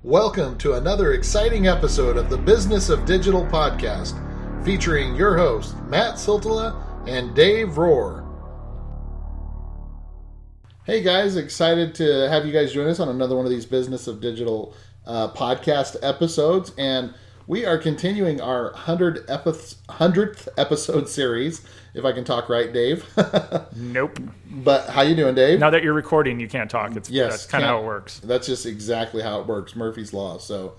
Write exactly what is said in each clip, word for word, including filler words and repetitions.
Welcome to another exciting episode of the Business of Digital podcast, featuring your hosts, Matt Siltala and Dave Rohr. Hey guys, excited to have you guys join us on another one of these Business of Digital uh, podcast episodes, and we are continuing our hundredth episode series, if I can talk right, Dave. Nope. But how you doing, Dave? Now that you're recording, you can't talk. It's, yes, that's kind of how it works. That's just exactly how it works, Murphy's Law. So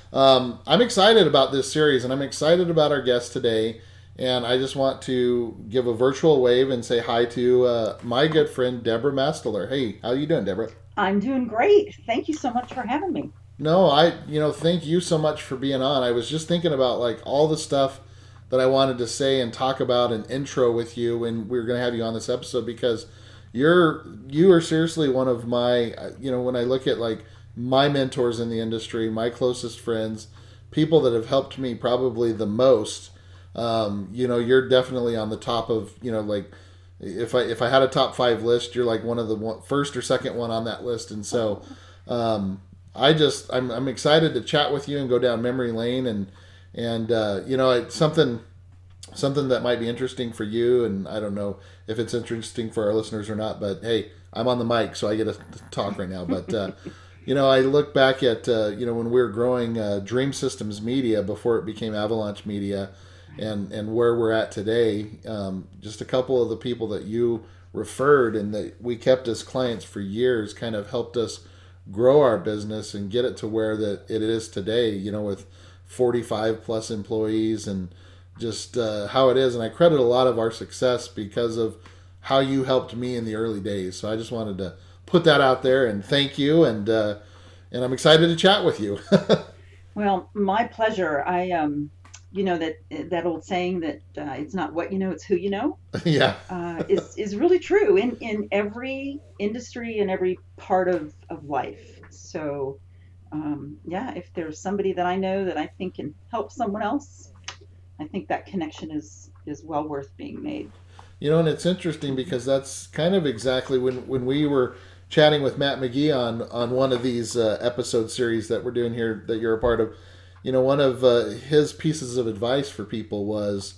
um, I'm excited about this series, and I'm excited about our guest today. And I just want to give a virtual wave and say hi to uh, my good friend, Deborah Mastler. Hey, how you doing, Deborah? I'm doing great. Thank you so much for having me. No, I, you know, thank you so much for being on. I was just thinking about like all the stuff that I wanted to say and talk about and intro with you when we were going to have you on this episode, because you're, you are seriously one of my, you know, when I look at like my mentors in the industry, my closest friends, people that have helped me probably the most, um, you know, you're definitely on the top of, you know, like if I, if I had a top five list, you're like one of the one, first or second one on that list. And so, um, I just, I'm, I'm excited to chat with you and go down memory lane, and, and, uh, you know, it's something, something that might be interesting for you. And I don't know if it's interesting for our listeners or not, but hey, I'm on the mic, so I get to talk right now. But, uh, you know, I look back at, uh, you know, when we were growing, uh, Dream Systems Media before it became Avalanche Media, and, and where we're at today. Um, just a couple of the people that you referred and that we kept as clients for years kind of helped us grow our business and get it to where that it is today, you know, with forty-five plus employees and just uh, how it is. And I credit a lot of our success because of how you helped me in the early days. So I just wanted to put that out there and thank you. And, uh, and I'm excited to chat with you. Well, my pleasure. I, um, you know, that, that old saying that uh, it's not what you know, it's who you know. Yeah. uh, is, is really true in, in every industry and every part of, of life. So, um, yeah, if there's somebody that I know that I think can help someone else, I think that connection is, is well worth being made. You know, and it's interesting because that's kind of exactly when, when we were chatting with Matt McGee on, on one of these uh, episode series that we're doing here that you're a part of. You know, one of uh, his pieces of advice for people was,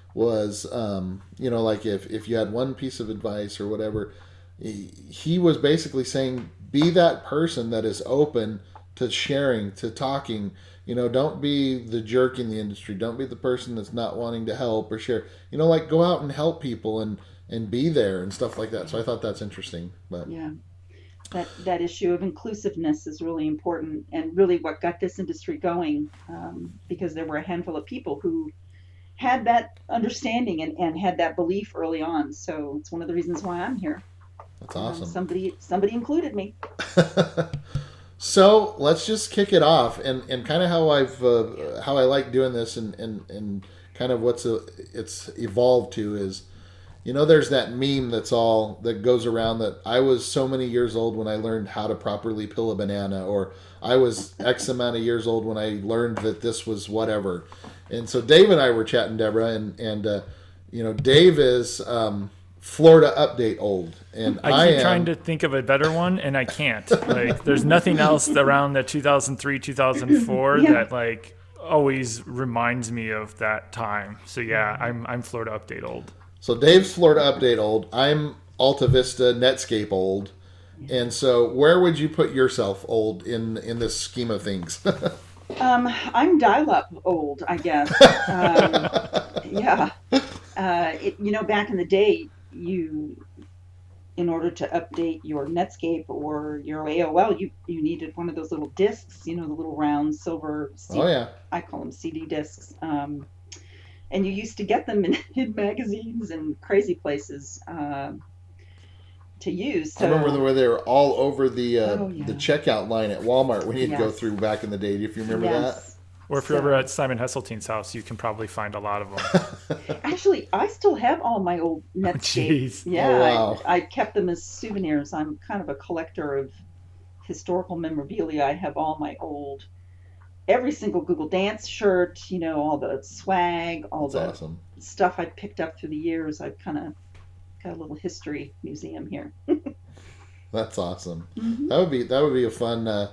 was um, you know, like if, if you had one piece of advice or whatever, he, he was basically saying, be that person that is open to sharing, to talking. You know, don't be the jerk in the industry. Don't be the person that's not wanting to help or share. You know, like go out and help people and, and be there and stuff like that. So I thought that's interesting. But yeah. That that issue of inclusiveness is really important, and really what got this industry going, um, because there were a handful of people who had that understanding and, and had that belief early on. So it's one of the reasons why I'm here. That's awesome. Um, somebody somebody included me. So let's just kick it off, and, and kind of how I've uh, how I like doing this, and, and, and kind of what's a, it's evolved to is, you know, there's that meme that's all that goes around that I was so many years old when I learned how to properly peel a banana, or I was X amount of years old when I learned that this was whatever. And so Dave and I were chatting, Deborah, and, and uh, you know, Dave is um, Florida Update old. And I, I keep am... trying to think of a better one, and I can't. Like, there's nothing else around the two thousand three, two thousand four Yeah. that, like, always reminds me of that time. So, yeah, I'm I'm Florida Update old. So Dave's Florida Update old. I'm Alta Vista Netscape old. And so where would you put yourself old in, in this scheme of things? Um, I'm dial-up old, I guess. Um, yeah. Uh, it, you know, back in the day, you, in order to update your Netscape or your A O L, you, you needed one of those little discs, you know, the little round silver C D. Oh, yeah. I call them C D discs. Um, and you used to get them in, in magazines and crazy places uh, to use. So, I remember where they were all over the uh, Oh, yeah. the checkout line at Walmart when you'd go Yes. through back in the day. If you remember yes. Or if you're So- ever at Simon Hesseltine's house, you can probably find a lot of them. Actually, I still have all my old Netscape. Jeez. Yeah, Oh, wow. I, I kept them as souvenirs. I'm kind of a collector of historical memorabilia. I have all my old, every single Google Dance shirt, you know, all the swag, all That's the awesome. stuff I picked up through the years. I've kind of got a little history museum here. That's awesome. Mhm. That would be that would be a fun uh,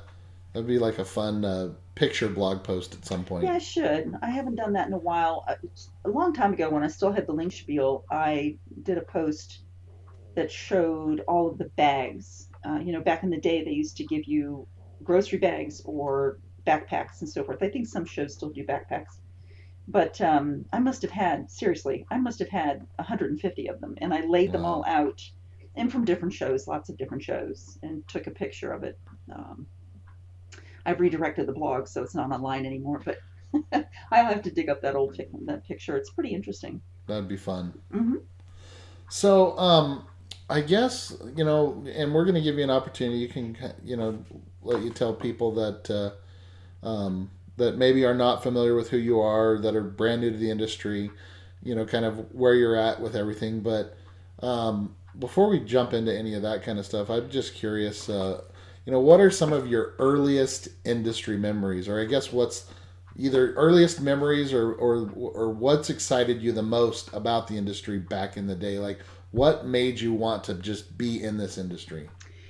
That'd be like a fun uh, picture blog post at some point. Yeah, I should. I haven't done that in a while. Uh, it's a long time ago, when I still had the link spiel, I did a post that showed all of the bags. Uh, you know, back in the day, they used to give you grocery bags or backpacks and so forth. I think some shows still do backpacks. But um, I must have had, seriously, I must have had one hundred fifty of them. And I laid them all Wow. out, and from different shows, lots of different shows, and took a picture of it. Um, I've redirected the blog, so it's not online anymore, but I'll have to dig up that old that picture. It's pretty interesting. That'd be fun. Hmm. So, um, I guess, you know, and we're going to give you an opportunity. You can, you know, let you tell people that uh, um, that maybe are not familiar with who you are, that are brand new to the industry, you know, kind of where you're at with everything. But um, before we jump into any of that kind of stuff, I'm just curious, uh, you know, what are some of your earliest industry memories, or I guess what's either earliest memories or, or or what's excited you the most about the industry back in the day? Like, what made you want to just be in this industry?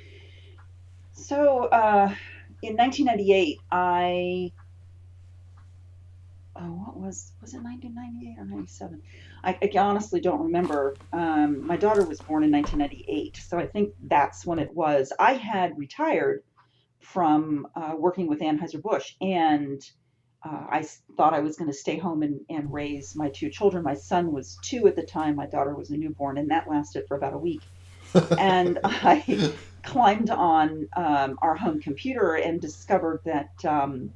So, uh, in nineteen ninety-eight, I oh, what was was it nineteen ninety-eight or ninety-seven? I, I honestly don't remember. Um, my daughter was born in nineteen ninety-eight, so I think that's when it was. I had retired from uh, working with Anheuser-Busch, and uh, I thought I was going to stay home and, and raise my two children. My son was two at the time, my daughter was a newborn, and that lasted for about a week. And I climbed on um, our home computer and discovered that um,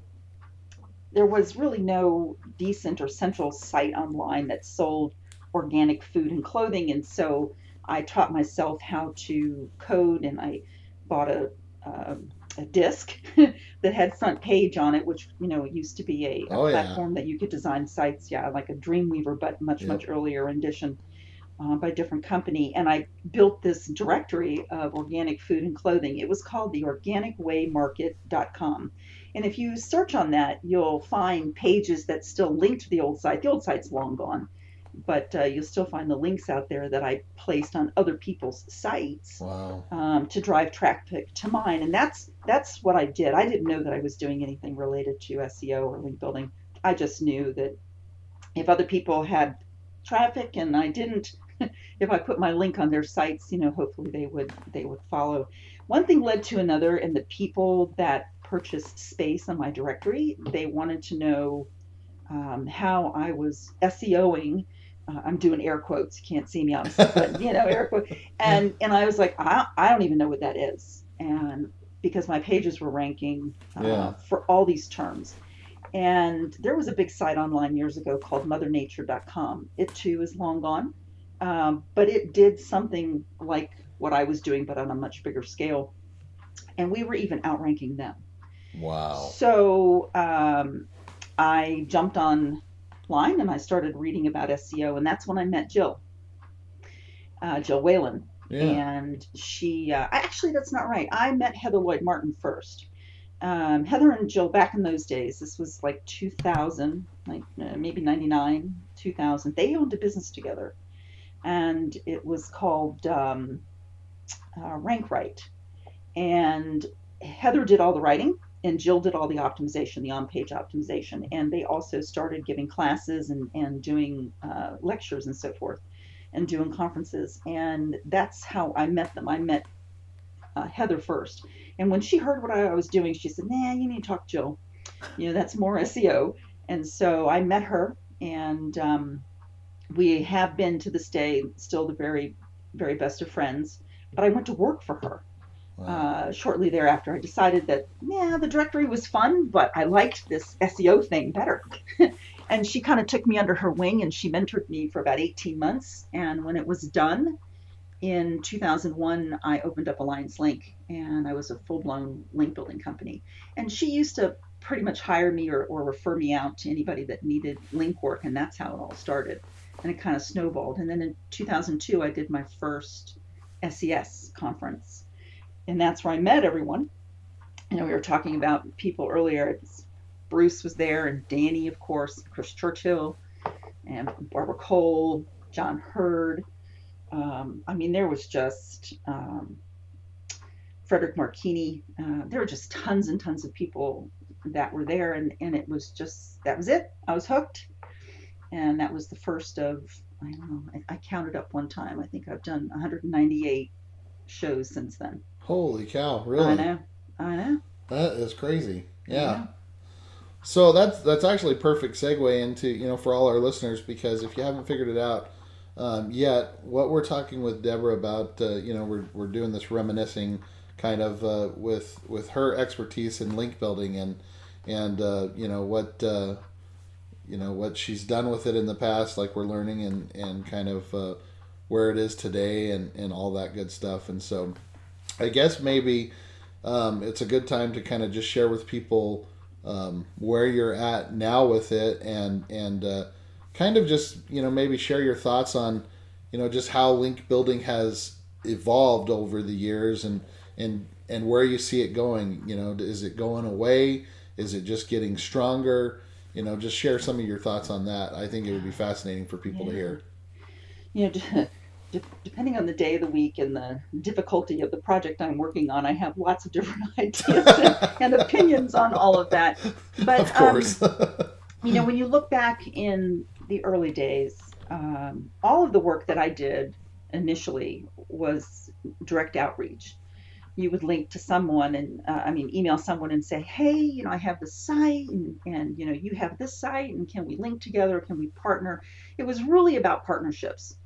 there was really no decent or central site online that sold organic food and clothing. And so I taught myself how to code, and I bought a, um a disc that had front page on it, which, you know, used to be a, a Oh yeah. platform that you could design sites, yeah, like a Dreamweaver, but much, much Yep. earlier edition uh, by a different company. And I built this directory of organic food and clothing. It was called the organic way market dot com. And if you search on that, you'll find pages that still link to the old site. The old site's long gone, but uh, you'll still find the links out there that I placed on other people's sites Wow. um, to drive traffic to mine. And that's that's what I did. I didn't know that I was doing anything related to S E O or link building. I just knew that if other people had traffic and I didn't, if I put my link on their sites, you know, hopefully they would they would follow. One thing led to another, and the people that purchased space on my directory, they wanted to know um, how I was SEOing. Uh, I'm doing air quotes. You can't see me obviously, but you know, air quotes. And and I was like, I, I don't even know what that is. And because my pages were ranking uh, Yeah. for all these terms. And there was a big site online years ago called mother nature dot com. It too is long gone, um, but it did something like what I was doing, but on a much bigger scale. And we were even outranking them. Wow. So um, I jumped online and I started reading about S E O, and that's when I met Jill, uh, Jill Whalen. Yeah. And she, uh, actually, that's not right. I met Heather Lloyd Martin first. Um, Heather and Jill, back in those days, this was like two thousand, like uh, maybe ninety-nine, two thousand. They owned a business together, and it was called um, uh, Rank Right. And Heather did all the writing, and Jill did all the optimization, the on-page optimization. And they also started giving classes and, and doing uh, lectures and so forth, and doing conferences. And that's how I met them. I met uh, Heather first. And when she heard what I was doing, she said, nah, you need to talk to Jill. You know, that's more S E O. And so I met her, and um, we have been to this day still the very, very best of friends. But I went to work for her. Wow. Uh, shortly thereafter, I decided that, yeah, the directory was fun, but I liked this S E O thing better. And she kind of took me under her wing, and she mentored me for about eighteen months. And when it was done in two thousand one, I opened up Alliance Link, and I was a full-blown link building company. And she used to pretty much hire me or, or refer me out to anybody that needed link work, and that's how it all started. And it kind of snowballed. And then in two thousand two, I did my first S E S conference. And that's where I met everyone. You know, we were talking about people earlier. Bruce was there, and Danny, of course, Chris Churchill, and Barbara Cole, John Hurd. Um, I mean, there was just um, Frederick Marchini. Uh, there were just tons and tons of people that were there, and, and it was just, that was it. I was hooked. And that was the first of, I don't know, I, I counted up one time. I think I've done one hundred ninety-eight shows since then. Holy cow, really? I know. I know. That is crazy. Yeah. Yeah. So that's that's actually a perfect segue into, you know, for all our listeners, because if you haven't figured it out um, yet, what we're talking with Deborah about, uh, you know, we're, we're doing this reminiscing kind of uh, with with her expertise in link building and and uh, you know what uh, you know what she's done with it in the past, like we're learning, and and kind of uh, where it is today, and and all that good stuff. And so I guess maybe um, it's a good time to kind of just share with people um, where you're at now with it, and and uh, kind of just, you know, maybe share your thoughts on, you know, just how link building has evolved over the years, and and and where you see it going. You know, is it going away? Is it just getting stronger? You know, just share some of your thoughts on that. I think it would be fascinating for people Yeah. to hear. You know, d- d- depending on the day of the week and the difficulty of the project I'm working on, I have lots of different ideas and, and opinions on all of that. But Of course. um, you know, when you look back in the early days, um, all of the work that I did initially was direct outreach. You would link to someone and uh, I mean, email someone and say, hey, you know, I have this site, and, and, you know, you have this site, and can we link together? Can we partner? It was really about partnerships.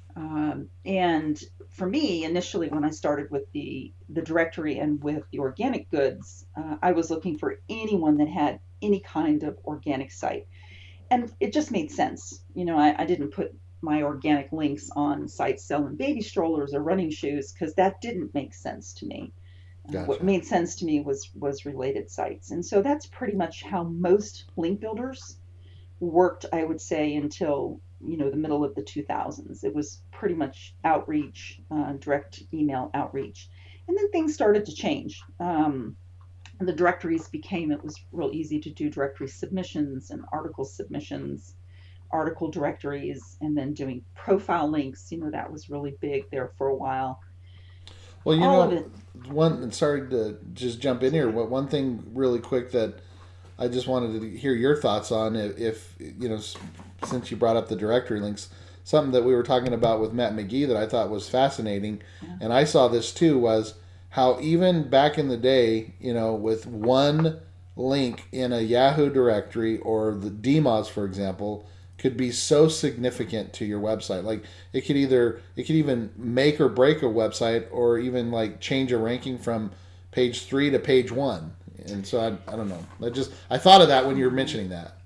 Um, and for me, initially, when I started with the, the directory and with the organic goods, uh, I was looking for anyone that had any kind of organic site. And it just made sense. You know, I, I didn't put my organic links on sites selling baby strollers or running shoes, because that didn't make sense to me. Uh, what Gotcha. made sense to me was was related sites. And so that's pretty much how most link builders worked, I would say, until, you know, the middle of the two thousands. It was pretty much outreach, uh, direct email outreach. And then things started to change. Um, the directories became, it was real easy to do directory submissions and article submissions, article directories, and then doing profile links. You know, that was really big there for a while. Well, you All of know, it. one, sorry to just jump in here. What one thing really quick that I just wanted to hear your thoughts on, if, if you know, s- since you brought up the directory links, something that we were talking about with Matt McGee that I thought was fascinating, Yeah. and I saw this too, was how even back in the day, you know, with one link in a Yahoo directory or the D M O S, for example, could be so significant to your website. Like it could either it could even make or break a website, or even like change a ranking from page three to page one. And so I, I don't know. I just I thought of that when you were mentioning that.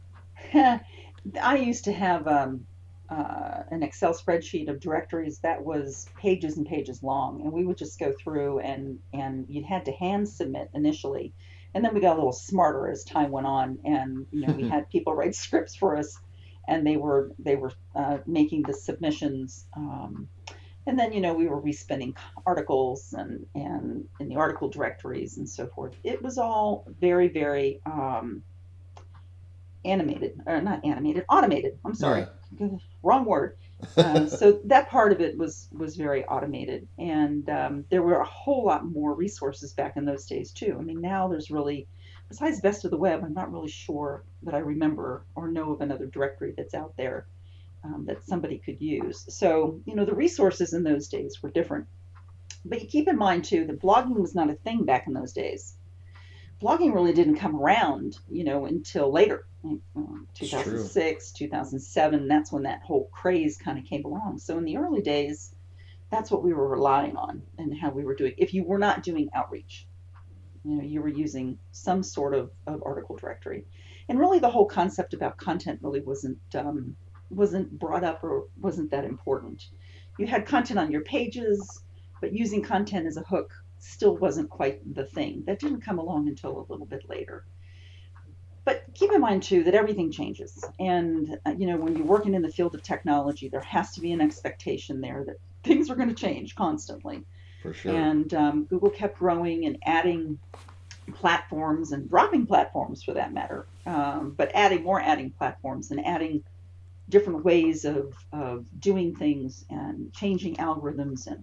I used to have um, uh, an Excel spreadsheet of directories that was pages and pages long, and we would just go through, and and you had to hand submit initially, and then we got a little smarter as time went on, and you know, we had people write scripts for us, and they were they were uh, making the submissions. Um, and then, you know, we were respinning articles and and in the article directories and so forth. It was all very very um, animated, or not animated, automated. I'm sorry, Yeah. wrong word. Uh, so that part of it was was very automated, and um, there were a whole lot more resources back in those days too. I mean, now there's really, besides Best of the Web, I'm not really sure that I remember or know of another directory that's out there um, that somebody could use. So, you know, the resources in those days were different. But you keep in mind too that blogging was not a thing back in those days. Blogging really didn't come around, you know, until later, um, It's true. two thousand six, two thousand seven. That's when that whole craze kind of came along. So in the early days, that's what we were relying on and how we were doing. If you were not doing outreach, you know, you were using some sort of, of article directory, and really the whole concept about content really wasn't um, wasn't brought up or wasn't that important. You had content on your pages, but using content as a hook still wasn't quite the thing. That didn't come along until a little bit later. But keep in mind too that everything changes, and uh, you know, when you're working in the field of technology, there has to be an expectation there that things are going to change constantly. For sure. And um, Google kept growing and adding platforms and dropping platforms for that matter, um, but adding more, adding platforms and adding different ways of, of doing things and changing algorithms. And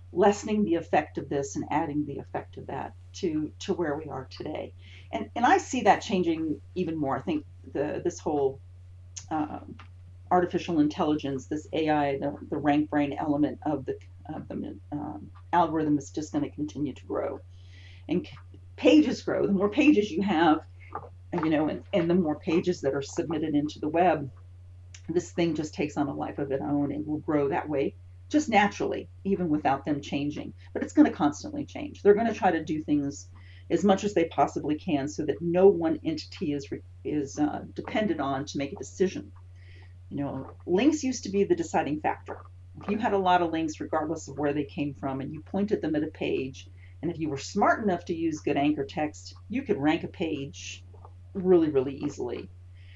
lessening the effect of this and adding the effect of that to to where we are today. And and I see that changing even more. I think the this whole uh, artificial intelligence, this A I, the, the rank brain element of the of the um, algorithm is just going to continue to grow, and pages grow. The more pages you have, you know, and, and the more pages that are submitted into the web, this thing just takes on a life of its own and will grow that way just naturally, even without them changing. But it's going to constantly change. They're going to try to do things as much as they possibly can so that no one entity is is uh, depended on to make a decision. You know, links used to be the deciding factor. If you had a lot of links, regardless of where they came from, and you pointed them at a page, and if you were smart enough to use good anchor text, you could rank a page really, really easily.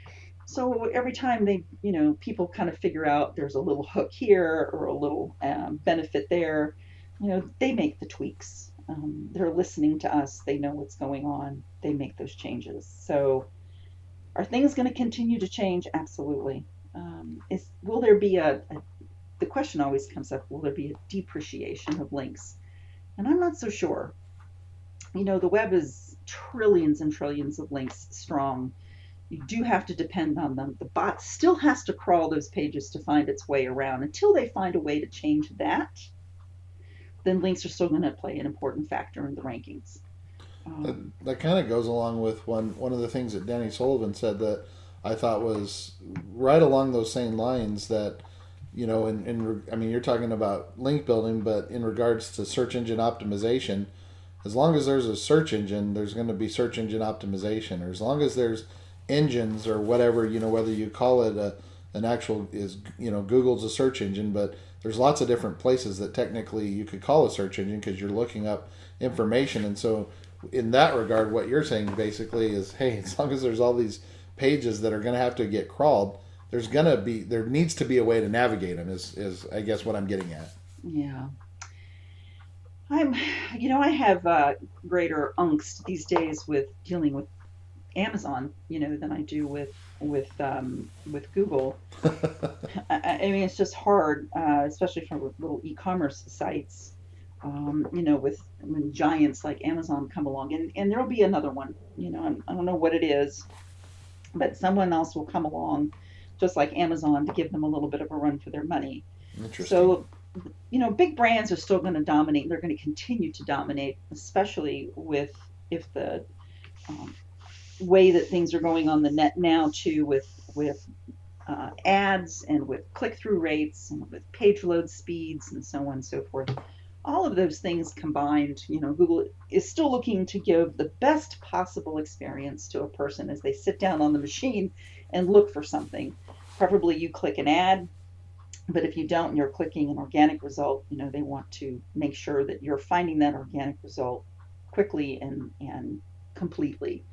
So every time they, you know, people kind of figure out there's a little hook here or a little um, benefit there, you know, they make the tweaks. Um, they're listening to us. They know what's going on. They make those changes. So are things going to continue to change? Absolutely. Um, is, will there be a, a, the question always comes up, will there be a depreciation of links? And I'm not so sure. You know, the web is trillions and trillions of links strong. You do have to depend on them. The bot still has to crawl those pages to find its way around. Until they find a way to change that, then links are still going to play an important factor in the rankings. Um, that that kind of goes along with one, one of the things that Danny Sullivan said that I thought was right along those same lines that, you know, in, in I mean, you're talking about link building, but in regards to search engine optimization, as long as there's a search engine, there's going to be search engine optimization. Or as long as there's engines or whatever, you know, whether you call it a, an actual, is, you know, Google's a search engine, but there's lots of different places that technically you could call a search engine because you're looking up information. And so in that regard, what you're saying basically is, hey, as long as there's all these pages that are going to have to get crawled, there's going to be, there needs to be a way to navigate them is, is I guess what I'm getting at. Yeah. I'm, you know, I have uh, greater angst these days with dealing with Amazon, you know, than I do with with um, with Google. I, I mean, it's just hard, uh, especially for little e-commerce sites. Um, you know, with when giants like Amazon come along, and, and there'll be another one. You know, I'm, I don't know what it is, but someone else will come along, just like Amazon, to give them a little bit of a run for their money. Interesting. So, you know, big brands are still going to dominate. They're going to continue to dominate, especially with if the um, way that things are going on the net now too, with with uh, ads and with click-through rates and with page load speeds and so on and so forth. All of those things combined, you know, Google is still looking to give the best possible experience to a person as they sit down on the machine and look for something. Preferably you click an ad, but if you don't and you're clicking an organic result, you know, they want to make sure that you're finding that organic result quickly and, and completely.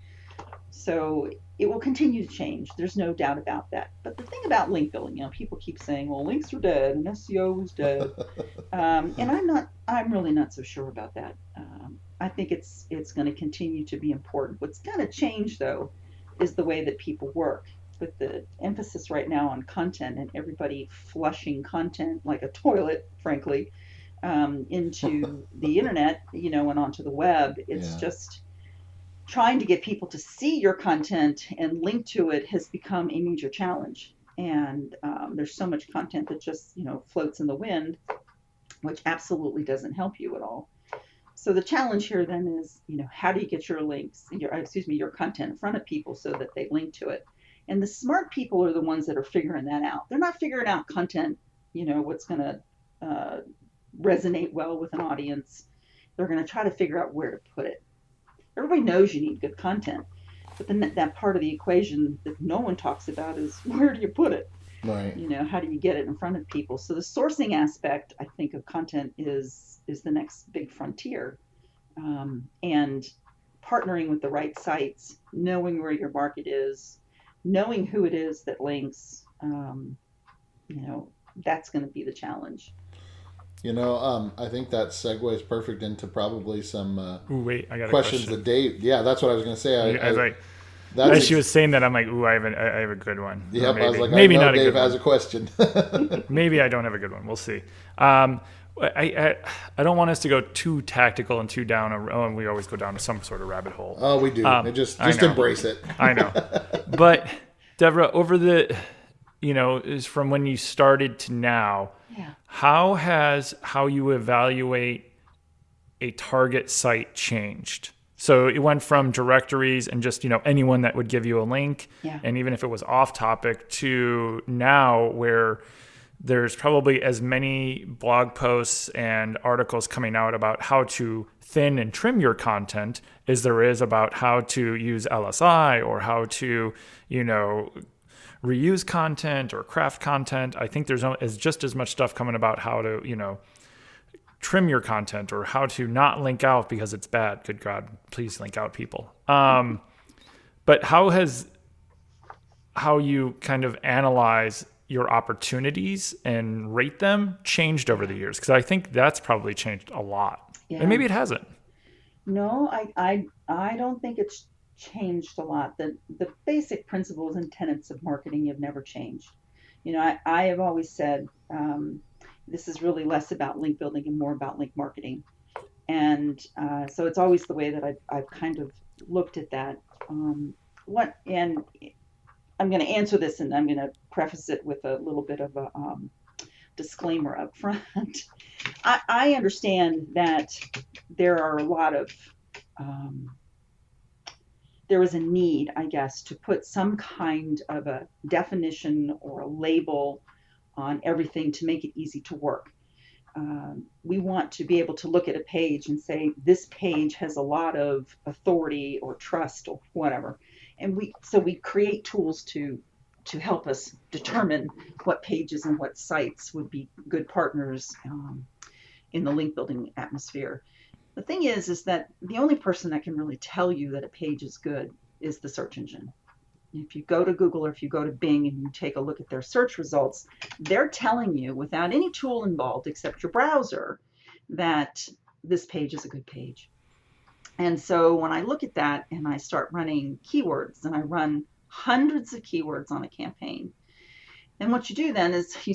So it will continue to change. There's no doubt about that. But the thing about link building, you know, people keep saying, well, links are dead and S E O is dead. um, and I'm not, I'm really not so sure about that. Um, I think it's, it's going to continue to be important. What's going to change though, is the way that people work, with the emphasis right now on content and everybody flushing content like a toilet, frankly, um, into the internet, you know, and onto the web. It's yeah. just, trying to get people to see your content and link to it has become a major challenge. And um, there's so much content that just, you know, floats in the wind, which absolutely doesn't help you at all. So the challenge here then is, you know, how do you get your links, your, excuse me, your content in front of people so that they link to it? And the smart people are the ones that are figuring that out. They're not figuring out content, you know, what's going to uh, resonate well with an audience. They're going to try to figure out where to put it. Everybody knows you need good content, but then that, that part of the equation that no one talks about is where do you put it? Right. You know, how do you get it in front of people? So the sourcing aspect, I think, of content is is the next big frontier, um, and partnering with the right sites, knowing where your market is, knowing who it is that links. Um, you know, that's going to be the challenge. You know, um, I think that segues perfect into probably some uh, ooh, wait, I got questions a question. that Dave. Yeah, that's what I was going to say. I, I, I was like, that's as she was saying that, I'm like, ooh, I have a, I have a good one. Yep, maybe, I was like, maybe I know not Dave a good has one. a question. Maybe I don't have a good one. We'll see. Um, I, I I don't want us to go too tactical and too down a oh, and we always go down to some sort of rabbit hole. Oh, we do. Um, It just I just know. embrace it. I know. But Deborah, over the, you know, is from when you started to now, Yeah. how has how you evaluate a target site changed? So it went from directories and just, you know, anyone that would give you a link, Yeah. and even if it was off topic, to now where there's probably as many blog posts and articles coming out about how to thin and trim your content as there is about how to use L S I or how to, you know, reuse content or craft content. I think there's is just as much stuff coming about how to, you know, trim your content or how to not link out because it's bad. Good God, please link out, people. Um, but how has how you kind of analyze your opportunities and rate them changed over the years? Because I think that's probably changed a lot. Yeah. And maybe it hasn't. No, I, I, I don't think it's changed a lot. The, the basic principles and tenets of marketing have never changed. You know, I, I have always said um, this is really less about link building and more about link marketing. And uh, so it's always the way that I've, I've kind of looked at that. Um, what and I'm going to answer this, and I'm going to preface it with a little bit of a um, disclaimer up front. I, I understand that there are a lot of, um, there is a need, I guess, to put some kind of a definition or a label on everything to make it easy to work. Um, we want to be able to look at a page and say, this page has a lot of authority or trust or whatever. And we, so we create tools to, to help us determine what pages and what sites would be good partners um, in the link building atmosphere. The thing is, is that the only person that can really tell you that a page is good is the search engine. If you go to Google or if you go to Bing and you take a look at their search results, they're telling you without any tool involved except your browser that this page is a good page. And so when I look at that and I start running keywords, and I run hundreds of keywords on a campaign, and what you do then is you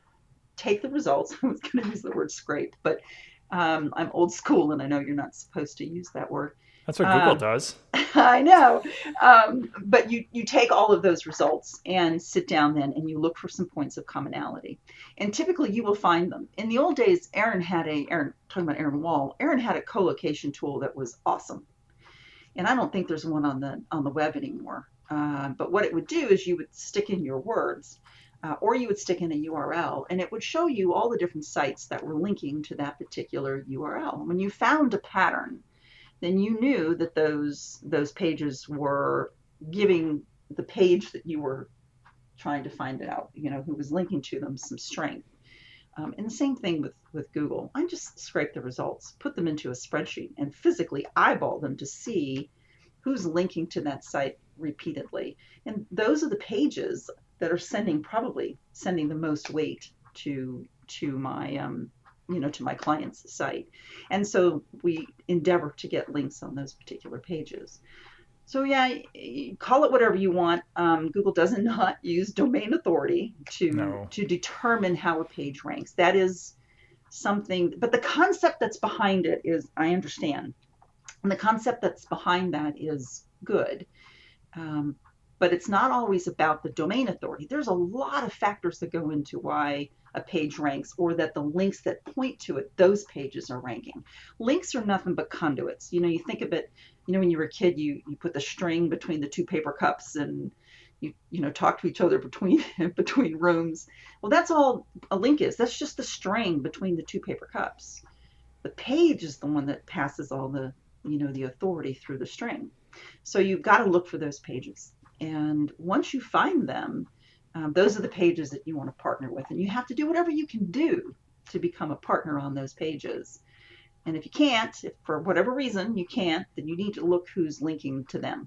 take the results. I was going to use the word scrape, but um, I'm old school and I know you're not supposed to use that word. That's what Google Um, does. I know. Um, but you, you take all of those results and sit down then and you look for some points of commonality. And typically you will find them. In the old days, Aaron had a, Aaron, talking about Aaron Wall, Aaron had a co-location tool that was awesome. And I don't think there's one on the, on the web anymore. Uh, but what it would do is you would stick in your words uh, or you would stick in a U R L and it would show you all the different sites that were linking to that particular U R L. When you found a pattern, then you knew that those those pages were giving the page that you were trying to find out, you know, who was linking to them, some strength. Um, and the same thing with, with Google. I just scrape the results, put them into a spreadsheet, and physically eyeball them to see who's linking to that site repeatedly. And those are the pages that are sending, probably sending the most weight to to my um, you know, to my client's site. And so we endeavor to get links on those particular pages. So yeah, call it whatever you want. Um, Google does not use domain authority to, No. to determine how a page ranks. That is something, but the concept that's behind it is, I understand. And the concept that's behind that is good. Um, but it's not always about the domain authority. There's a lot of factors that go into why a page ranks, or that the links that point to it, those pages are ranking. Links are nothing but conduits. You know, you think of it, you know, when you were a kid, you, you put the string between the two paper cups and you, you know, talk to each other between, between rooms. Well, that's all a link is. That's just the string between the two paper cups. The page is the one that passes all the, you know, the authority through the string. So you've got to look for those pages. And once you find them, Um, those are the pages that you want to partner with, and you have to do whatever you can do to become a partner on those pages. And if you can't, if for whatever reason you can't, then you need to look who's linking to them.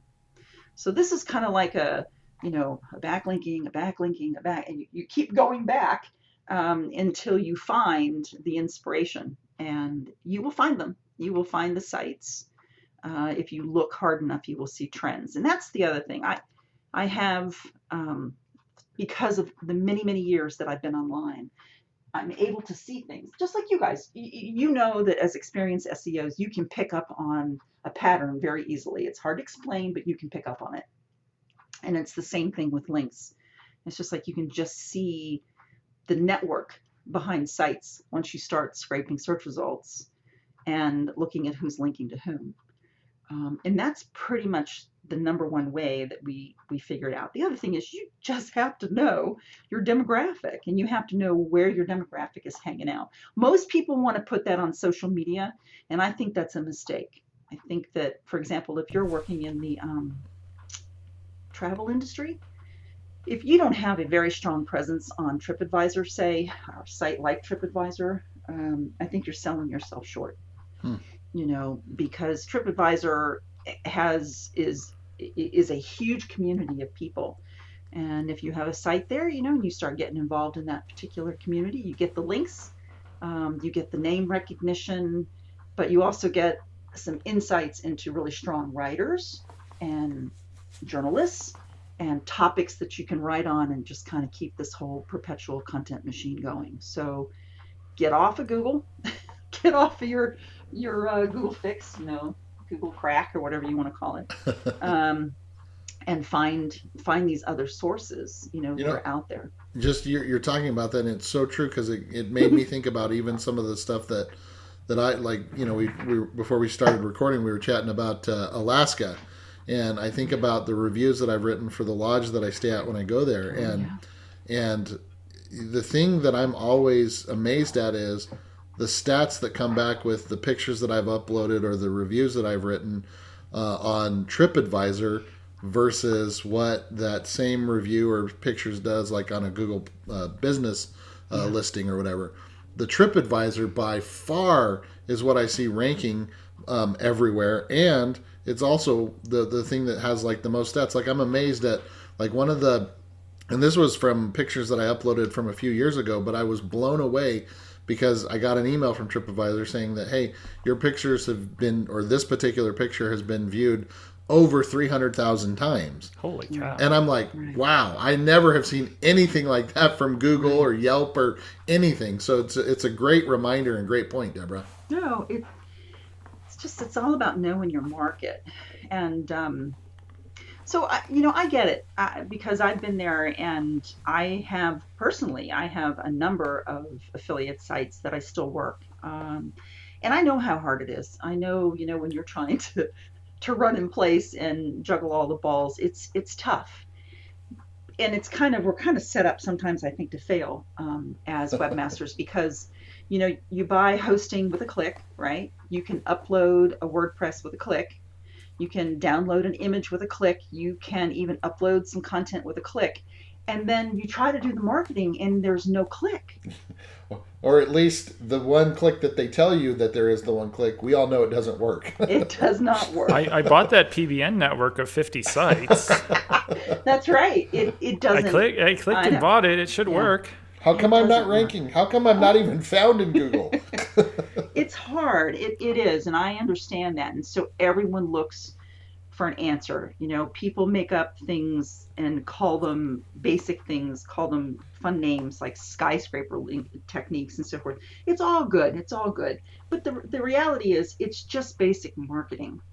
So this is kind of like a, you know, a backlinking, a backlinking, a back, and you, you keep going back um, until you find the inspiration, and you will find them. You will find the sites. Uh, if you look hard enough, you will see trends. And that's the other thing. I, I have, um, because of the many, many years that I've been online, I'm able to see things just like you guys. You, you know that as experienced S E Os, you can pick up on a pattern very easily. It's hard to explain, but you can pick up on it. And it's the same thing with links. It's just like you can just see the network behind sites once you start scraping search results and looking at who's linking to whom. Um, and that's pretty much the number one way that we we figure it out. The other thing is you just have to know your demographic, and you have to know where your demographic is hanging out. Most people want to put that on social media, and I think that's a mistake. I think that, for example, if you're working in the um, travel industry, if you don't have a very strong presence on TripAdvisor, say, or a site like TripAdvisor, um, I think you're selling yourself short. Hmm. You know, because TripAdvisor has is is a huge community of people, and if you have a site there, you know, and you start getting involved in that particular community, you get the links, um, you get the name recognition, but you also get some insights into really strong writers and journalists and topics that you can write on and just kind of keep this whole perpetual content machine going. So get off of Google, get off of your your uh, Google Fix, you know, Google Crack or whatever you want to call it, um, and find find these other sources, you know, you that know, are out there. Just you're, you're talking about that, and it's so true, because it, it made me think about even some of the stuff that that I like. You know, we, we before we started recording, we were chatting about uh, Alaska, and I think about the reviews that I've written for the lodge that I stay at when I go there, Oh, and yeah. and the thing that I'm always amazed at is the stats that come back with the pictures that I've uploaded or the reviews that I've written uh, on TripAdvisor versus what that same review or pictures does like on a Google uh, business uh, yeah. listing or whatever. The TripAdvisor by far is what I see ranking um, everywhere, and it's also the the thing that has like the most stats. Like I'm amazed at like one of the, and this was from pictures that I uploaded from a few years ago, but I was blown away because I got an email from TripAdvisor saying that, hey, your pictures have been, or this particular picture has been viewed over three hundred thousand times. Holy cow. And I'm like, wow, I never have seen anything like that from Google or Yelp or anything. So it's a, it's a great reminder and great point, Deborah. No, it, it's just, it's all about knowing your market. And um, so, I, you know, I get it I, because I've been there, and I have personally, I have a number of affiliate sites that I still work. Um, and I know how hard it is. I know, you know, when you're trying to to run in place and juggle all the balls, it's it's tough. And it's kind of, we're kind of set up sometimes, I think, to fail um, as webmasters because, you know, you buy hosting with a click, right? You can upload a WordPress with a click. You can download an image with a click. You can even upload some content with a click. And then you try to do the marketing and there's no click. Or at least the one click that they tell you that there is the one click, we all know it doesn't work. It does not work. I, I bought that P B N network of fifty sites. That's right. It it doesn't. I, click, I clicked I and bought it. It should yeah. work. How come I'm not ranking? Work. How come I'm not even found in Google? It's hard. It It is. And I understand that. And so everyone looks for an answer. You know, people make up things and call them basic things, call them fun names like skyscraper techniques and so forth. It's all good. It's all good. But the the reality is it's just basic marketing.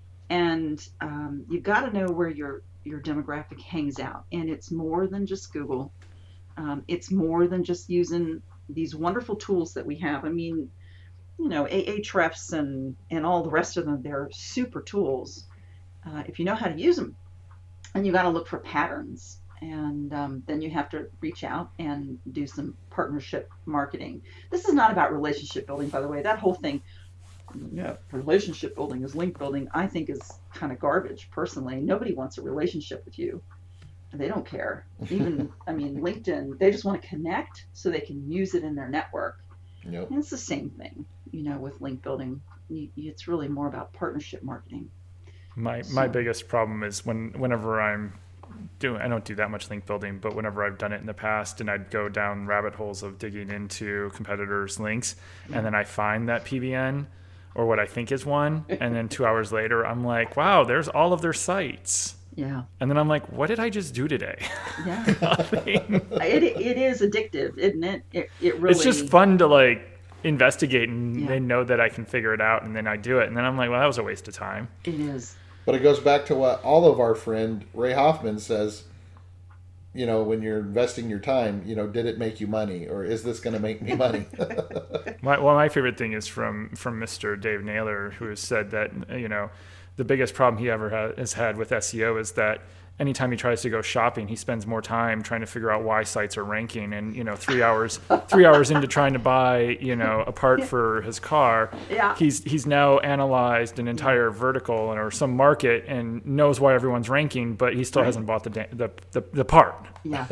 And um, you've got to know where your, your demographic hangs out. And it's more than just Google. Um, it's more than just using these wonderful tools that we have. I mean, you know, Ahrefs and, and all the rest of them, they're super tools. Uh, if you know how to use them, and you got to look for patterns, and um, then you have to reach out and do some partnership marketing. This is not about relationship building, by the way. That whole thing, yeah, relationship building is link building, I think is kind of garbage, personally. Nobody wants a relationship with you. They don't care. Even, I mean, LinkedIn, they just want to connect so they can use it in their network. Yep. And it's the same thing, you know, with link building. You, it's really more about partnership marketing. My my biggest problem is when whenever I'm doing, I don't do that much link building, but whenever I've done it in the past and I'd go down rabbit holes of digging into competitors' links, yeah. and then I find that P B N or what I think is one, and then two hours later I'm like, wow, there's all of their sites. Yeah. And then I'm like, what did I just do today? Yeah. Nothing. It it is addictive, isn't it? It it really. It's just fun to like investigate and Yeah. then know that I can figure it out, and then I do it, and then I'm like, well, that was a waste of time. It is. But it goes back to what all of our friend Ray Hoffman says. You know, when you're investing your time, you know, did it make you money, or is this going to make me money? My, well, my favorite thing is from from Mister Dave Naylor, who has said that, you know, the biggest problem he ever ha- has had with S E O is that anytime he tries to go shopping, he spends more time trying to figure out why sites are ranking. And, you know, three hours three hours into trying to buy, you know, a part for his car, Yeah. he's he's now analyzed an entire vertical or some market and knows why everyone's ranking, but he still Right. hasn't bought the, da- the the the part. Yeah.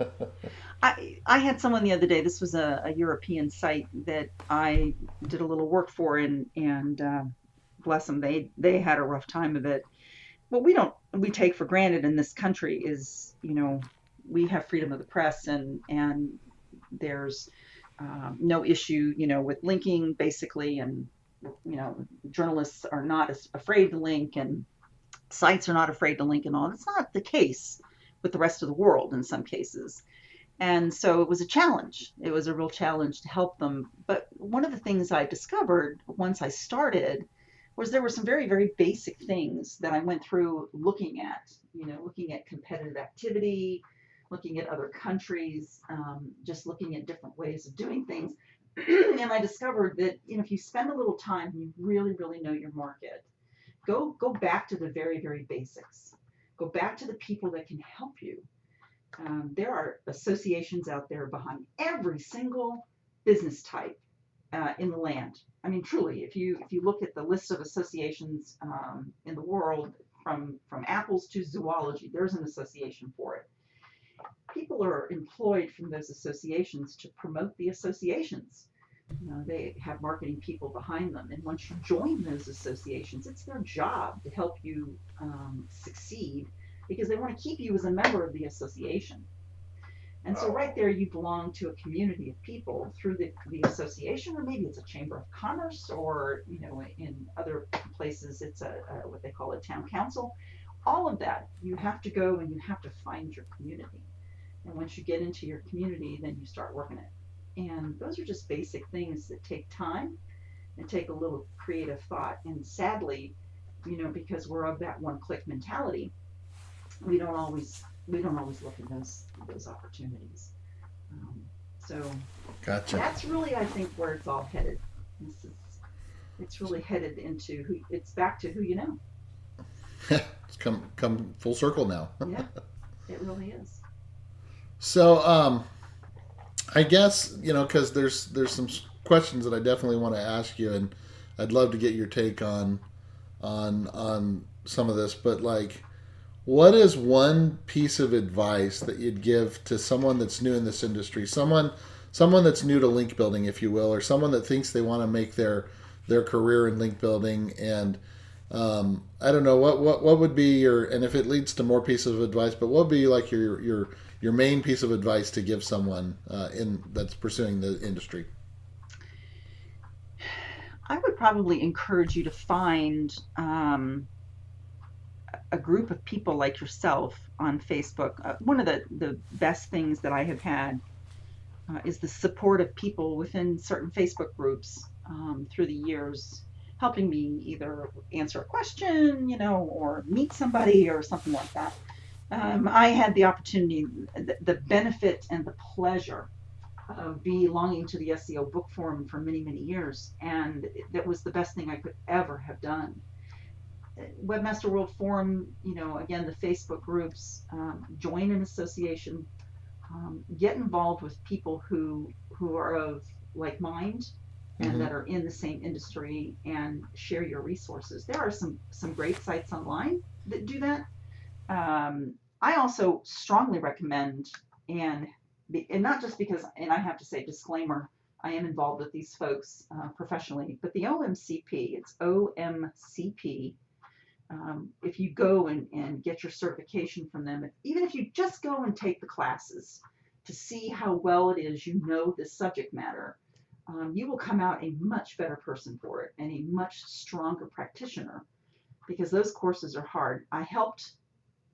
I I had someone the other day. This was a, a European site that I did a little work for, and and uh, bless them, they they had a rough time of it. What we don't we take for granted in this country is, you know, we have freedom of the press, and and there's um, no issue, you know, with linking basically, and you know, journalists are not as afraid to link, and sites are not afraid to link, and all. That's not the case with the rest of the world in some cases. And so it was a challenge. It was a real challenge to help them. But one of the things I discovered once I started was there were some very, very basic things that I went through looking at, you know, looking at competitive activity, looking at other countries, um, just looking at different ways of doing things. And I discovered that, you know, if you spend a little time and you really, really know your market, go go back to the very, very basics. Go back to the people that can help you. Um, there are associations out there behind every single business type uh, in the land. I mean, truly, if you if you look at the list of associations um, in the world, from from apples to zoology, there's an association for it. People are employed from those associations to promote the associations. You know, they have marketing people behind them, and once you join those associations, it's their job to help you um, succeed, because they want to keep you as a member of the association. And so right there, you belong to a community of people through the, the association, or maybe it's a chamber of commerce, or, you know, in other places, it's a, a what they call a town council. All of that, you have to go and you have to find your community. And once you get into your community, then you start working it. And those are just basic things that take time and take a little creative thought. And sadly, you know, because we're of that one-click mentality, we don't always we don't always look at those those opportunities. Um, so Gotcha. that's really, I think, where it's all headed. This is, it's really headed into who it's back to who you know. It's come come full circle now. Yeah, it really is. So, um, I guess, you know, because there's there's some questions that I definitely want to ask you, and I'd love to get your take on on on some of this. But like, what is one piece of advice that you'd give to someone that's new in this industry, someone someone that's new to link building, if you will, or someone that thinks they want to make their their career in link building? And um, I don't know what, what what would be your, and if it leads to more pieces of advice, but what would be like your your your main piece of advice to give someone uh, in that's pursuing the industry? I would probably encourage you to find um, a group of people like yourself on Facebook. Uh, one of the, the best things that I have had uh, is the support of people within certain Facebook groups um, through the years, helping me either answer a question, you know, or meet somebody or something like that. Um, I had the opportunity, the, the benefit and the pleasure of belonging to the S E O book forum for many, many years. And that was the best thing I could ever have done. Webmaster World Forum, you know, again, the Facebook groups, um, join an association, um, get involved with people who who are of like mind and Mhm. that are in the same industry, and share your resources. There are some some great sites online that do that. Um, I also strongly recommend, and and not just because, and I have to say, disclaimer, I am involved with these folks uh, professionally, but the O M C P, it's O M C P. Um, if you go and, and get your certification from them, even if you just go and take the classes to see how well it is you know this subject matter, um, you will come out a much better person for it and a much stronger practitioner, because those courses are hard. I helped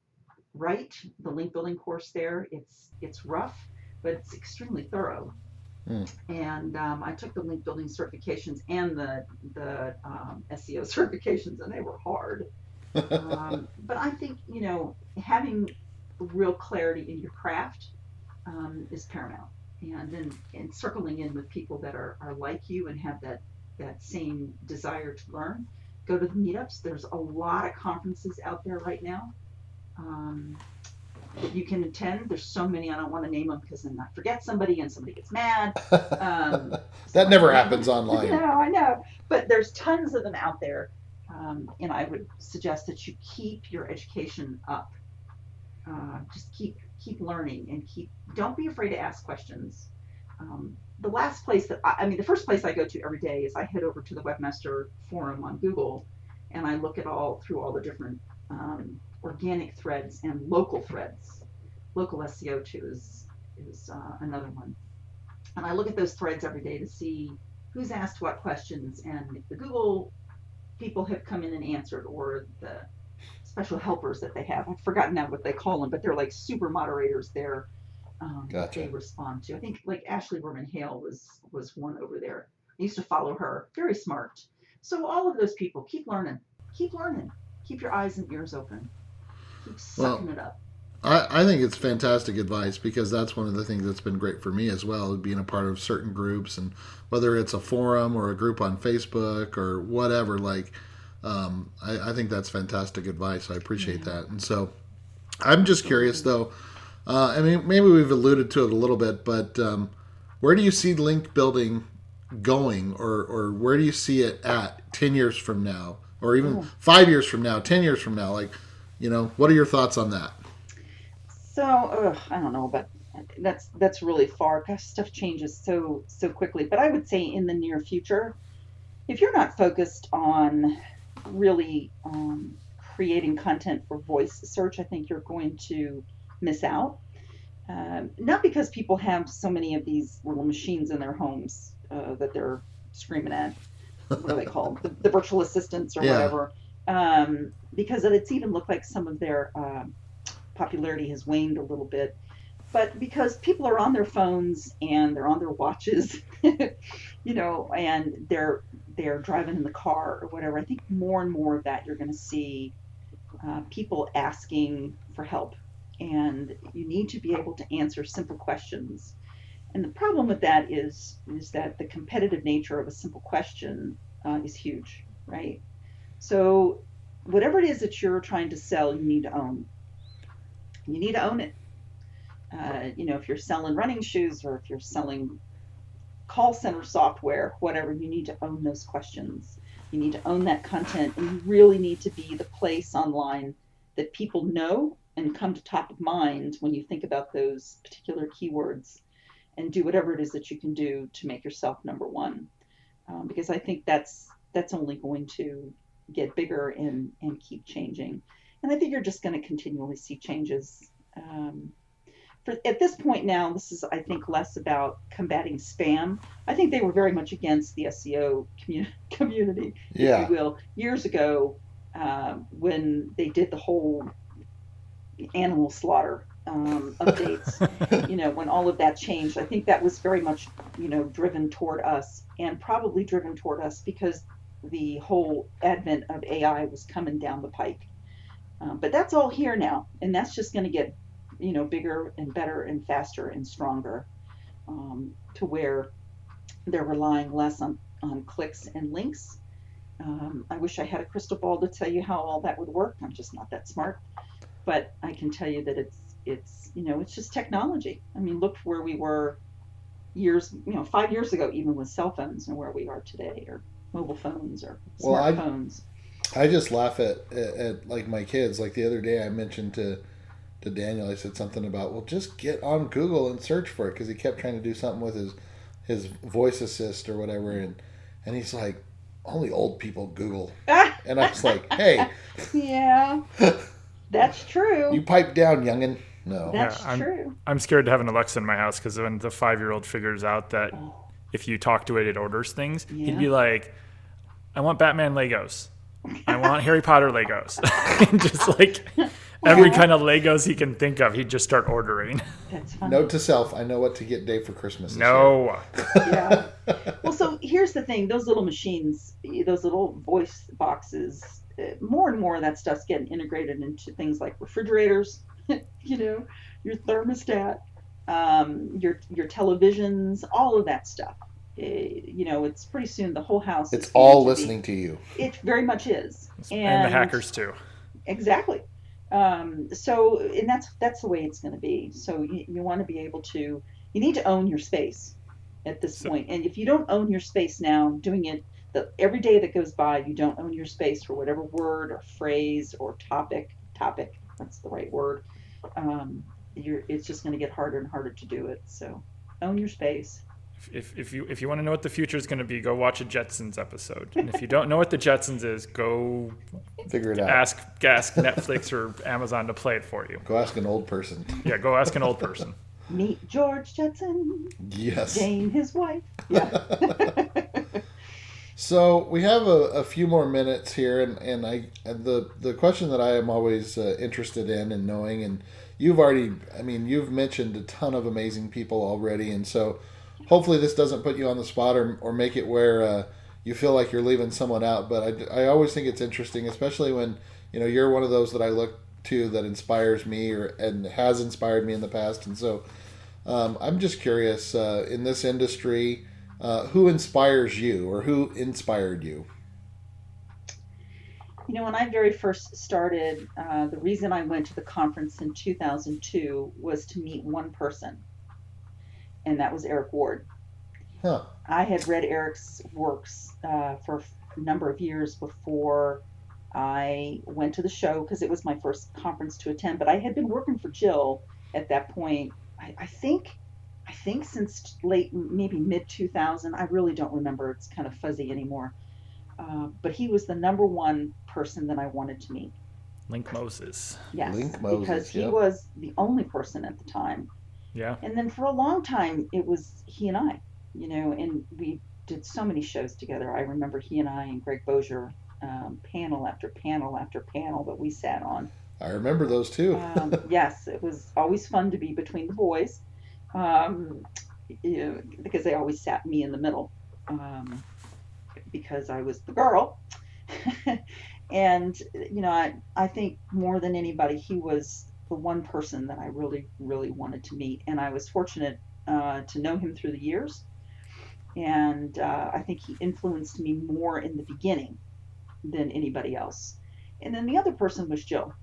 right. The link building course there, it's it's rough, but it's extremely thorough. Mm. And um, I took the link building certifications and the the um, S E O certifications, and they were hard. Um, but I think, you know, having real clarity in your craft um, is paramount. And then and circling in with people that are, are like you and have that, that same desire to learn. Go to the meetups. There's a lot of conferences out there right now um, that you can attend. There's so many, I don't want to name them because then I forget somebody and somebody gets mad. Um, that never happens online. No, I know. But there's tons of them out there. Um, and I would suggest that you keep your education up. Uh, just keep keep learning and keep. Don't be afraid to ask questions. Um, the last place that I, I mean, the first place I go to every day is I head over to the Webmaster Forum on Google, and I look at all through all the different um, organic threads and local threads. Local S E O too is is uh, another one, and I look at those threads every day to see who's asked what questions, and if the Google people have come in and answered, or the special helpers that they have. I've forgotten now what they call them, but they're like super moderators there. Um, Gotcha. They respond to. I think like Ashley Berman Hale was was one over there. I used to follow her. Very smart. So all of those people, keep learning. Keep learning. Keep your eyes and ears open. Keep sucking well, it up. I, I think it's fantastic advice, because that's one of the things that's been great for me as well, being a part of certain groups, and whether it's a forum or a group on Facebook or whatever, like, um, I, I think that's fantastic advice. I appreciate yeah. that. And so I'm just curious though, uh, I mean, maybe we've alluded to it a little bit, but um, where do you see link building going, or, or where do you see it at ten years from now, or even oh. five years from now, ten years from now? Like, you know, what are your thoughts on that? So ugh, I don't know, but that's that's really far because stuff changes so so quickly. But I would say in the near future, if you're not focused on really um, creating content for voice search, I think you're going to miss out. Um, not because people have so many of these little machines in their homes uh, that they're screaming at. What are they called? The, the virtual assistants or yeah. whatever. Um, because it's even looked like some of their uh, popularity has waned a little bit. But because people are on their phones and they're on their watches, you know, and they're they're driving in the car or whatever, I think more and more of that you're going to see uh, people asking for help. And you need to be able to answer simple questions. And the problem with that is is that the competitive nature of a simple question uh, is huge, right? So whatever it is that you're trying to sell, you need to own. You need to own it. Uh, you know, if you're selling running shoes or if you're selling call center software, whatever, you need to own those questions. You need to own that content, and you really need to be the place online that people know and come to top of mind when you think about those particular keywords, and do whatever it is that you can do to make yourself number one. Um, because I think that's that's only going to get bigger and, and keep changing. And I think you're just going to continually see changes. Um, for, at this point now, this is, I think, less about combating spam. I think they were very much against the S E O commu- community, yeah. if you will, years ago uh, when they did the whole animal slaughter um, updates, you know, when all of that changed. I think that was very much, you know, driven toward us, and probably driven toward us because the whole advent of A I was coming down the pike. Um, but that's all here now, and that's just going to get, you know, bigger and better and faster and stronger, um, to where they're relying less on, on clicks and links. Um, I wish I had a crystal ball to tell you how all that would work. I'm just not that smart. But I can tell you that it's, it's you know, it's just technology. I mean, look where we were years, you know, five years ago, even with cell phones, and where we are today, or mobile phones or well, smartphones. I, I just laugh at, at, at, like, my kids. Like, the other day I mentioned to, to Daniel, I said something about, well, just get on Google and search for it, because he kept trying to do something with his, his voice assist or whatever, and, and he's like, only old people Google. And I was like, hey. Yeah. That's true. You pipe down, youngin'. No. That's yeah, I'm, true. I'm scared to have an Alexa in my house, because when the five-year-old figures out that oh. if you talk to it, it orders things, yeah. he'd be like, I want Batman Legos. I want Harry Potter Legos. Just like, Every Well, kind of Legos he can think of, he'd just start ordering. that's funny. Note to self: I know what to get Dave for Christmas. This No. Yeah. Well, so here's the thing: those little machines, those little voice boxes, uh, more and more of that stuff's getting integrated into things like refrigerators. You know, your thermostat, um, your your televisions, all of that stuff. Uh, you know, it's pretty soon the whole house. It's is going all to be- listening to you. It very much is, And the hackers too. Exactly. Um, so, and that's that's the way it's going to be. So you, you want to be able to, you need to own your space at this So- point. And if you don't own your space now, doing it the every day that goes by, you don't own your space for whatever word or phrase or topic. Topic. That's the right word. Um, you're, it's just going to get harder and harder to do it. So, own your space. If, if you if you want to know what the future is going to be, go watch a Jetsons episode. And if you don't know what the Jetsons is, go Figure it out. ask ask Netflix or Amazon to play it for you. Go ask an old person. Yeah, go ask an old person. Meet George Jetson, Yes. Jane, his wife. Yeah. So we have a, a few more minutes here, and, and I and the the question that I am always uh, interested in and knowing, and you've already, I mean, you've mentioned a ton of amazing people already, and so hopefully this doesn't put you on the spot or or make it where uh, you feel like you're leaving someone out. But I, I always think it's interesting, especially when you know you're one of those that I look to that inspires me or and has inspired me in the past, and so um, I'm just curious uh, in this industry. Uh, who inspires you, or who inspired you? You know, when I very first started, uh, the reason I went to the conference in two thousand two was to meet one person, and that was Eric Ward. Huh. I had read Eric's works uh, for a number of years before I went to the show because it was my first conference to attend. But I had been working for Jill at that point, I, I think. I think since late, maybe mid two thousand. I really don't remember. It's kind of fuzzy anymore. Uh, but he was the number one person that I wanted to meet. Link Moses. Yes, Link Moses, because he yep. was the only person at the time. Yeah. And then for a long time, it was he and I, you know, and we did so many shows together. I remember he and I and Greg Bozier, um, panel after panel after panel that we sat on. I remember those too. Um, yes, it was always fun to be between the boys. Um, you know, because they always sat me in the middle, um, because I was the girl. And, you know, I, I think more than anybody, he was the one person that I really, really wanted to meet. And I was fortunate uh, to know him through the years. And uh, I think he influenced me more in the beginning than anybody else. And then the other person was Jill.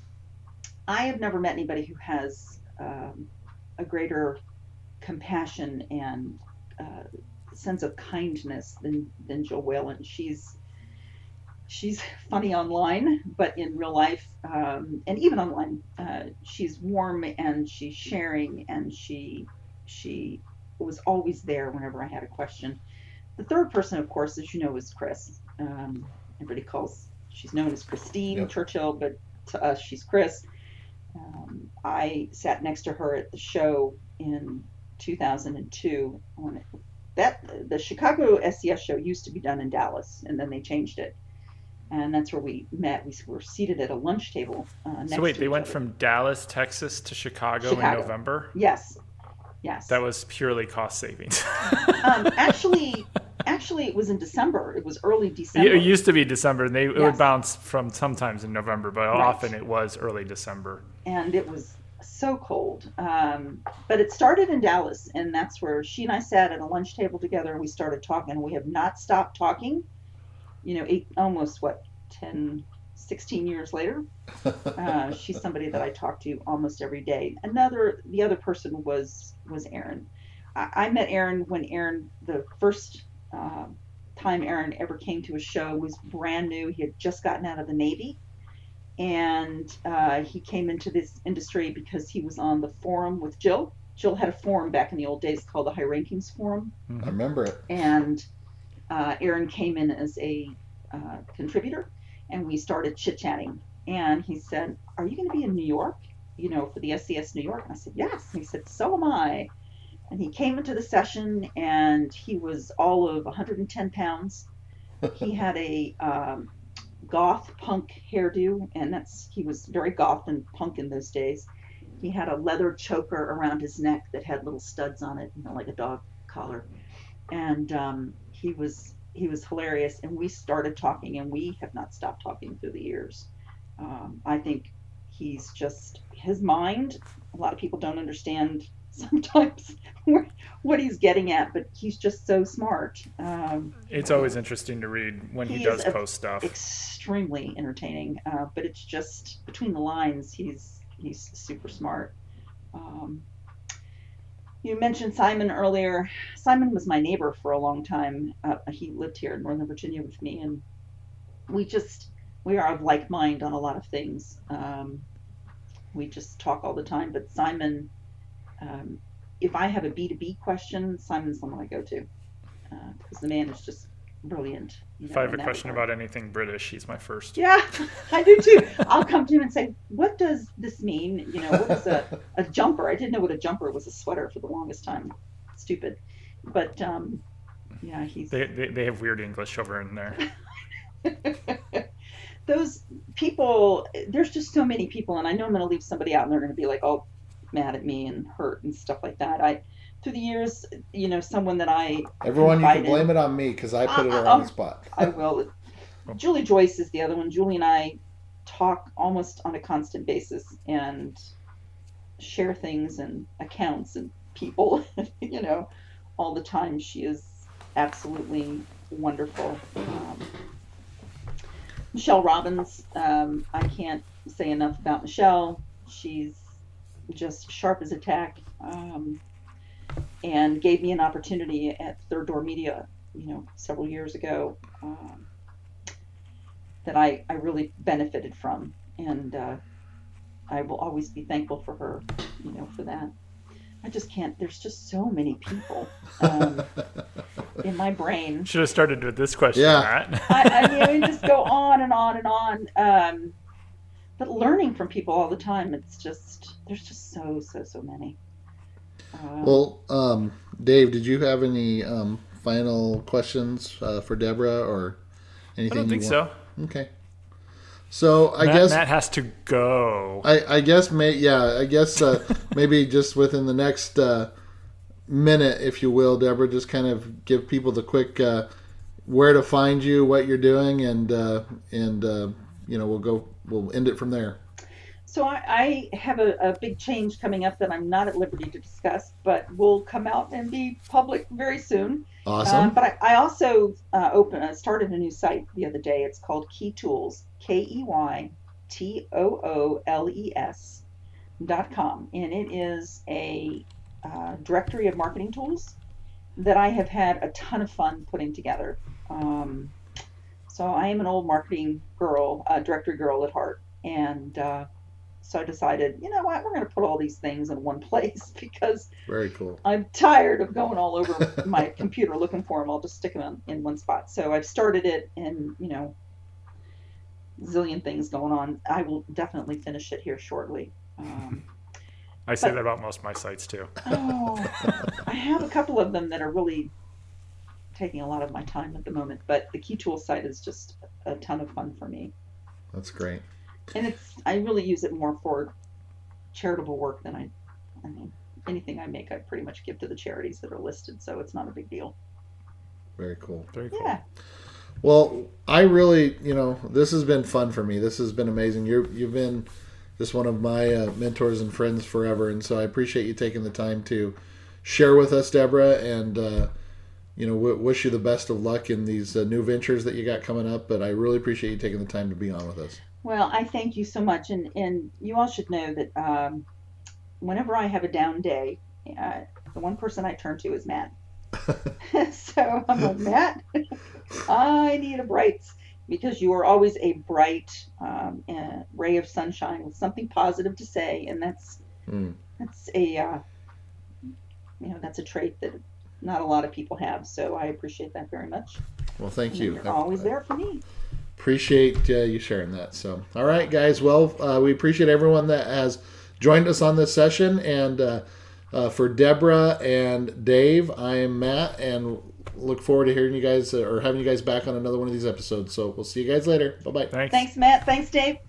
I have never met anybody who has um, a greater compassion and uh, sense of kindness than than Jill Whalen. She's she's funny online, but in real life, um, and even online, uh, she's warm and she's sharing, and she she was always there whenever I had a question. The third person, of course, as you know, is Chris. Um, everybody calls she's known as Christine Yep. Churchill, but to us, she's Chris. Um, I sat next to her at the show in two thousand two. When it, that the Chicago S C S show used to be done in Dallas, and then they changed it, and that's where we met. We were seated at a lunch table. Uh, next So wait, to they each went other. from Dallas, Texas to Chicago, Chicago. in November? Yes, yes. That was purely cost savings. um, actually, actually, it was in December. It was early It December. it used to be December, and they it Yes. would bounce from sometimes in November, but Right. often it was early December. And it was so cold. Um, but it started in Dallas, and that's where she and I sat at a lunch table together, and we started talking. And we have not stopped talking. You know, eight, almost what, ten, sixteen years later. Uh, she's somebody that I talk to almost every day. Another, the other person was was Aaron. I, I met Aaron when Aaron, the first uh, time Aaron ever came to a show was brand new. He had just gotten out of the Navy. And uh, he came into this industry because he was on the forum with Jill. Jill had a forum back in the old days called the High Rankings Forum. I remember it. And uh, Aaron came in as a uh, contributor, and we started chit-chatting. And he said, "Are you going to be in New York, you know, for the S C S New York?" And I said, "Yes." And he said, "So am I." And he came into the session, and he was all of one hundred ten pounds. He had a um, goth punk hairdo, and that's he was very goth and punk in those days. He had a leather choker around his neck that had little studs on it, you know, like a dog collar. And um, he was he was hilarious. And we started talking, and we have not stopped talking through the years. Um, I think he's just his mind. A lot of people don't understand sometimes what he's getting at, but he's just so smart. Um, it's always interesting to read when he, he does post stuff. Extremely entertaining, uh, but it's just between the lines. He's He's super smart. Um, you mentioned Simon earlier. Simon was my neighbor for a long time. Uh, he lived here in Northern Virginia with me, and we just, we are of like mind on a lot of things. Um, we just talk all the time, but Simon, um, if I have a B two B question, Simon's someone I go to, uh, because the man is just brilliant. You know, if I have a question regard. about anything British, he's my first. Yeah, I do too. I'll come to him and say, what does this mean? You know, what is a, a jumper? I didn't know what a jumper was, a sweater for the longest time. Stupid. But, um, yeah, he's... They, they, they have weird English over in there. Those people, there's just so many people, and I know I'm going to leave somebody out, and they're going to be like, all mad at me and hurt and stuff like that. I... Through the years, you know, someone that I everyone you can blame it on me because I put it uh, on the spot. I will. Julie Joyce is the other one. Julie and I talk almost on a constant basis and share things and accounts and people, you know, all the time. She is absolutely wonderful. Um, Michelle Robbins, um, I can't say enough about Michelle. She's just sharp as a tack. Um, and gave me an opportunity at Third Door Media, you know, several years ago, um, that I, I really benefited from. And uh, I will always be thankful for her, you know, for that. I just can't, there's just so many people um, in my brain. Should have started with this question, yeah. Matt. I, I mean, I just go on and on and on. Um, but learning from people all the time, it's just, there's just so, so, so many. Uh, well, um, Dave, did you have any um, final questions uh, for Deborah or anything? I don't think you want? so. Okay. So I Matt, guess Matt has to go. I, I guess may yeah I guess uh, maybe just within the next uh, minute, if you will, Deborah, just kind of give people the quick uh, where to find you, what you're doing, and uh, and uh, you know we'll go we'll end it from there. So I, I have a, a big change coming up that I'm not at liberty to discuss, but will come out and be public very soon. Awesome. Um, but I, I also uh, open uh, started a new site the other day. It's called Key Tools, K E Y T O O L E S dot com, and it is a uh, directory of marketing tools that I have had a ton of fun putting together. Um, so I am an old marketing girl, uh, directory girl at heart, and uh, so I decided, you know what, we're going to put all these things in one place because very cool. I'm tired of going all over my computer looking for them. I'll just stick them in, in one spot. So I've started it, and you know, zillion things going on. I will definitely finish it here shortly. Um, I say but, that about most of my sites too. Oh, I have a couple of them that are really taking a lot of my time at the moment, but the Key Tools site is just a ton of fun for me. That's great. And it's I really use it more for charitable work than I I mean anything I make I pretty much give to the charities that are listed, so it's not a big deal. Very cool. Very cool. Yeah. Well, I really, you know, this has been fun for me. This has been amazing. You're you've been just one of my uh, mentors and friends forever, and so I appreciate you taking the time to share with us, Deborah, and uh, you know, w- wish you the best of luck in these uh, new ventures that you got coming up. But I really appreciate you taking the time to be on with us. Well, I thank you so much, and, and you all should know that um, whenever I have a down day, uh, the one person I turn to is Matt. So I'm like, Matt, I need a brights, because you are always a bright um, uh, ray of sunshine with something positive to say, and that's mm. that's a uh, you know that's a trait that not a lot of people have. So I appreciate that very much. Well, thank and you. You're always there for me. Appreciate uh, you sharing that. So, all right, guys. Well, uh, we appreciate everyone that has joined us on this session. And uh, uh, for Deborah and Dave, I am Matt, and look forward to hearing you guys uh, or having you guys back on another one of these episodes. So we'll see you guys later. Bye bye. Thanks. Thanks, Matt. Thanks, Dave.